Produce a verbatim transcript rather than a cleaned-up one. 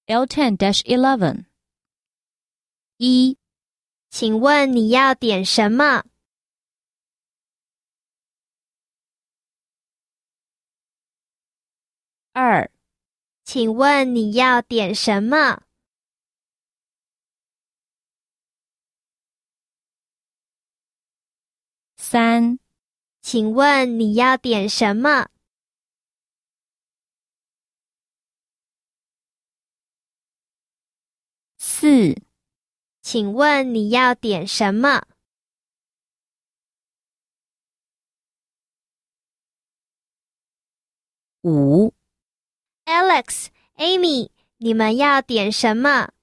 L ten dash eleven 一， 请问你要点什么？ 二， 请问你要点什么？ 三， 请问你要点什么？ 四， 请问你要点什么？ 五。 Alex、Amy，你们要点什么？